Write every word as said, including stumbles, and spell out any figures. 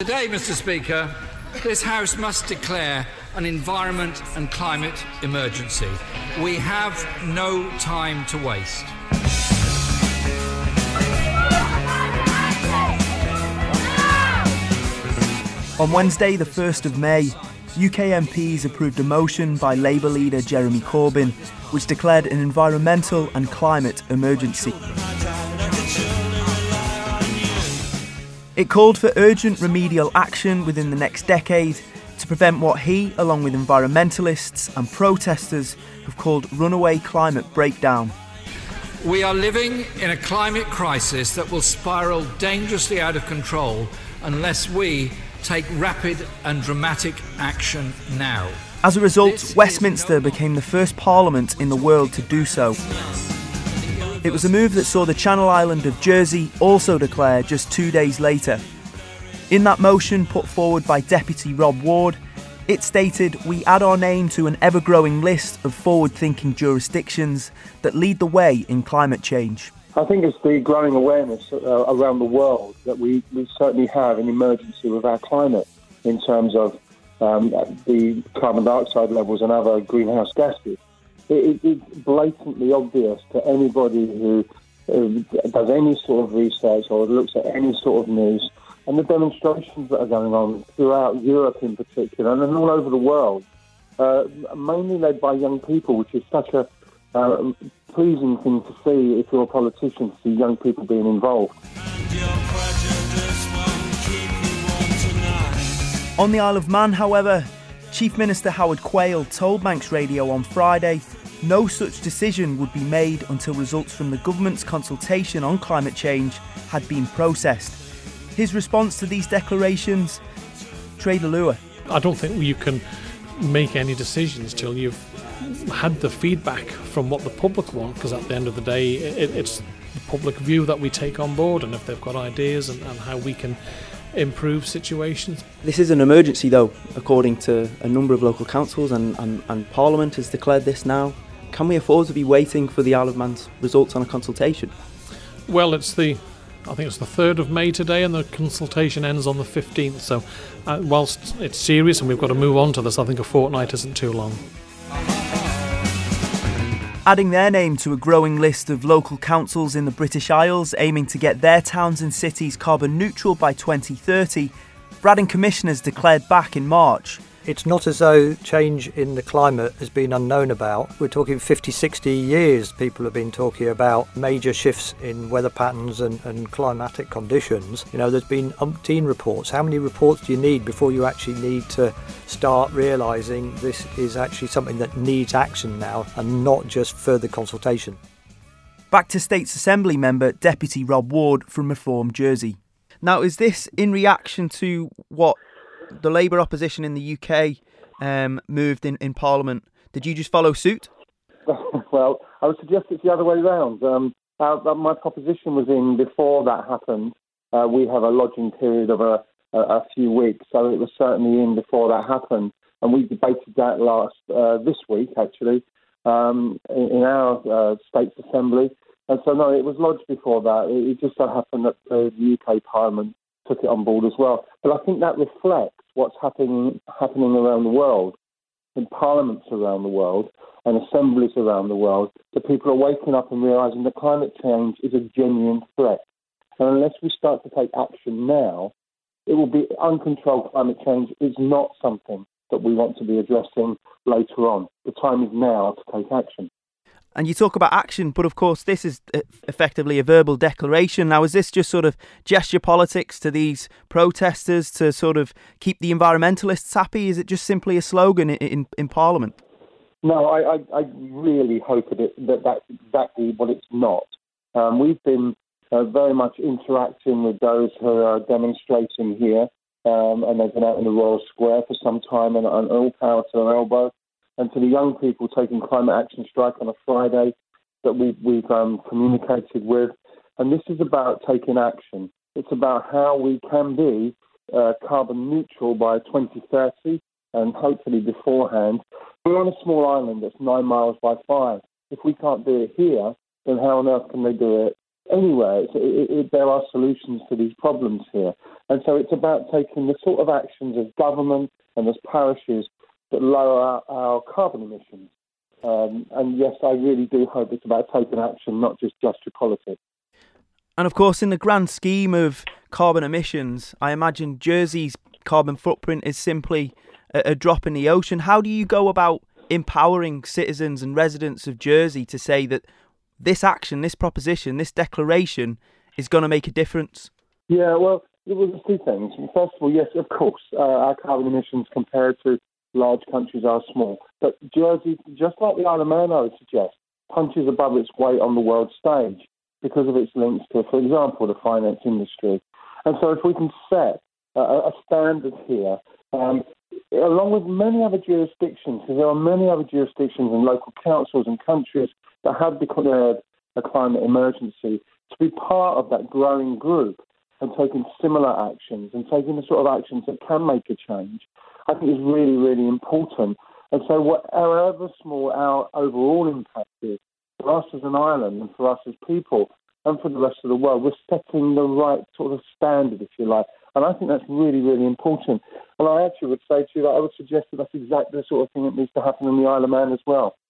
Today, Mr Speaker, this House must declare an environment and climate emergency. We have no time to waste. On Wednesday, the first of May, U K M Ps approved a motion by Labour leader Jeremy Corbyn, which declared an environmental and climate emergency. It called for urgent remedial action within the next decade to prevent what he, along with environmentalists and protesters, have called runaway climate breakdown. We are living in a climate crisis that will spiral dangerously out of control unless we take rapid and dramatic action now. As a result, Westminster became the first parliament in the world to do so. It was a move that saw the Channel Island of Jersey also declare just two days later. In that motion put forward by Deputy Rob Ward, it stated, "We add our name to an ever-growing list of forward-thinking jurisdictions that lead the way in climate change." I think it's the growing awareness uh, around the world that we, we certainly have an emergency with our climate in terms of um, the carbon dioxide levels and other greenhouse gases. It, it, it's blatantly obvious to anybody who uh, does any sort of research or looks at any sort of news, and the demonstrations that are going on throughout Europe in particular and all over the world, uh, mainly led by young people, which is such a uh, pleasing thing to see if you're a politician, to see young people being involved. On the Isle of Man, however, Chief Minister Howard Quayle told Manx Radio on Friday no such decision would be made until results from the government's consultation on climate change had been processed. His response to these declarations? Trader Lua. I don't think you can make any decisions till you've had the feedback from what the public want, because at the end of the day it, it's the public view that we take on board, and if they've got ideas and, and how we can improve situations. This is an emergency though, according to a number of local councils, and, and, and Parliament has declared this now. Can we afford to be waiting for the Isle of Man's results on a consultation? Well, it's the I think it's the third of May today, and the consultation ends on the fifteenth, so uh, whilst it's serious and we've got to move on to this, I think a fortnight isn't too long. Adding their name to a growing list of local councils in the British Isles aiming to get their towns and cities carbon neutral by twenty thirty, Braddon Commissioners declared back in March. It's not as though change in the climate has been unknown about. We're talking fifty, sixty years people have been talking about major shifts in weather patterns and, and climatic conditions. You know, there's been umpteen reports. How many reports do you need before you actually need to start realising this is actually something that needs action now and not just further consultation? Back to States Assembly member Deputy Rob Ward from Reform Jersey. Now, is this in reaction to what the Labour opposition in the U K um, moved in, in Parliament? Did you just follow suit? Well, I would suggest it's the other way round. Um, uh, my proposition was in before that happened. Uh, we have a lodging period of a, a, a few weeks, so it was certainly in before that happened. And we debated that last uh, this week, actually, um, in, in our uh, States Assembly. And so, no, it was lodged before that. It, it just so happened that the U K Parliament took it on board as well. But I think that reflects what's happening happening around the world, in parliaments around the world and assemblies around the world, that people are waking up and realising that climate change is a genuine threat. And unless we start to take action now, it will be uncontrolled climate change is not something that we want to be addressing later on. The time is now to take action. And you talk about action, but of course this is effectively a verbal declaration. Now, is this just sort of gesture politics to these protesters to sort of keep the environmentalists happy? Is it just simply a slogan in, in, in Parliament? No, I, I, I really hope that, it, that that's exactly what it's not. Um, we've been uh, very much interacting with those who are demonstrating here, um, and they've been out in the Royal Square for some time, and, and all power to their elbow. And to the young people taking climate action strike on a Friday that we, we've um, communicated with. And this is about taking action. It's about how we can be uh, carbon neutral by twenty thirty, and hopefully beforehand. We're on a small island that's nine miles by five. If we can't do it here, then how on earth can they do it anywhere, it, it, it, there are solutions to these problems here. And so it's about taking the sort of actions as government and as parishes that lower our, our carbon emissions. Um, and yes, I really do hope it's about taking action, not just gesture politics. And of course, in the grand scheme of carbon emissions, I imagine Jersey's carbon footprint is simply a, a drop in the ocean. How do you go about empowering citizens and residents of Jersey to say that this action, this proposition, this declaration is going to make a difference? Yeah, well, there was two things. First of all, yes, of course, uh, our carbon emissions compared to large countries are small. But Jersey, just like the Isle of Man, I would suggest, punches above its weight on the world stage because of its links to, for example, the finance industry. And so if we can set a, a standard here, um, along with many other jurisdictions, because there are many other jurisdictions and local councils and countries that have declared a climate emergency, to be part of that growing group and taking similar actions and taking the sort of actions that can make a change, I think is really, really important. And so whatever small our overall impact is, for us as an island and for us as people and for the rest of the world, we're setting the right sort of standard, if you like. And I think that's really, really important. And I actually would say to you that I would suggest that that's exactly the sort of thing that needs to happen in the Isle of Man as well.